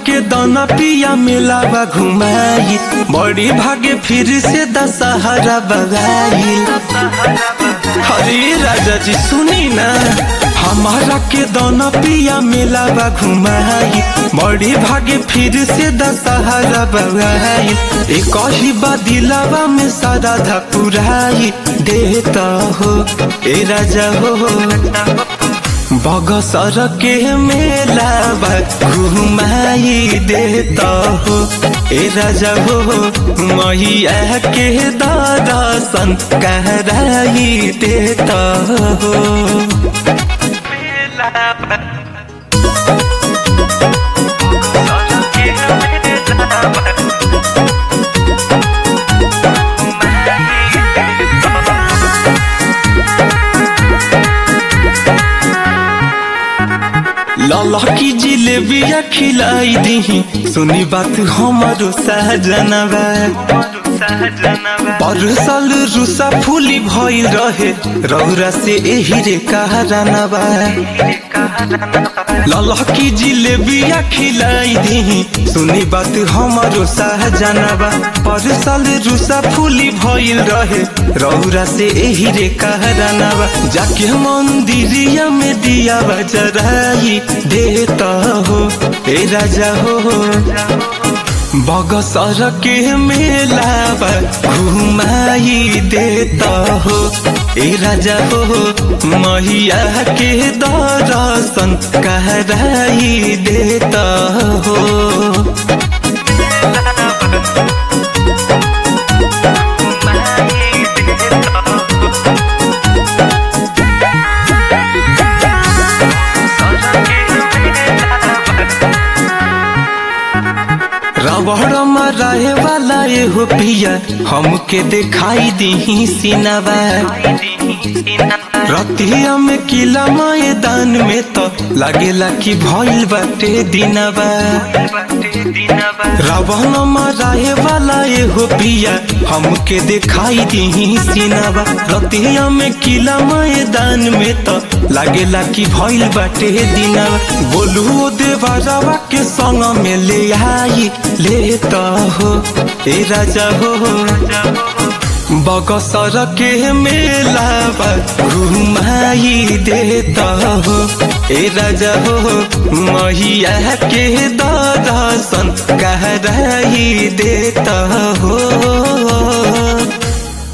के दाना पिया मिलावा घुमाई, बड़ी भागे फिर से दशहरा बगाई। हरे राजा जी सुनी ना, हमारा के दाना पिया मिलावा घुमाई, बड़ी भागे फिर से दशहरा बगाई। एक ही बदिलावा में सारा धपुराई देता हो ए राजा हो। बगसर के मेला घुमाई देता हो ए राजा हो। मैया के दर्शन कराई देता हो। लाला की जिलेबिया खिलाई दी, सुनी बात हमारो सहजनवा। परसल रुसा फूली भइल रहे, रौरा से एही रे कहरानवा। लाला की जिलेबिया खिलाई दी, सुनी बात हमारो सहजनवा। परसल रुसा फूली भइल रहे, रौरा से एही रे कहरानवा। जाके मंदिरिया में दिया बजराई देता हो ए राजा हो। बगसर के मेला घुमाई देता हो ए राजा हो। मैया के दर्शन कराई देता हो। रबड़ मराए वाला एहो पिया, हमके दिखाई दी सिनवा। रतिया में किला मैदान में तो लागेला कि भइल बाटे दिनवा। रबड़ मराए वाला एहो पिया, हमके दिखाई दी सिनवा। रतिया में किला मैदान में तो लागेला कि भइल बाटे दिनवा। बोलू देवरवा के संग में ले आई लेता हो ए राजा हो। बगसर के मेला घुमाई देता हो ए राजा हो। मैया के दर्शन कराई देता हो।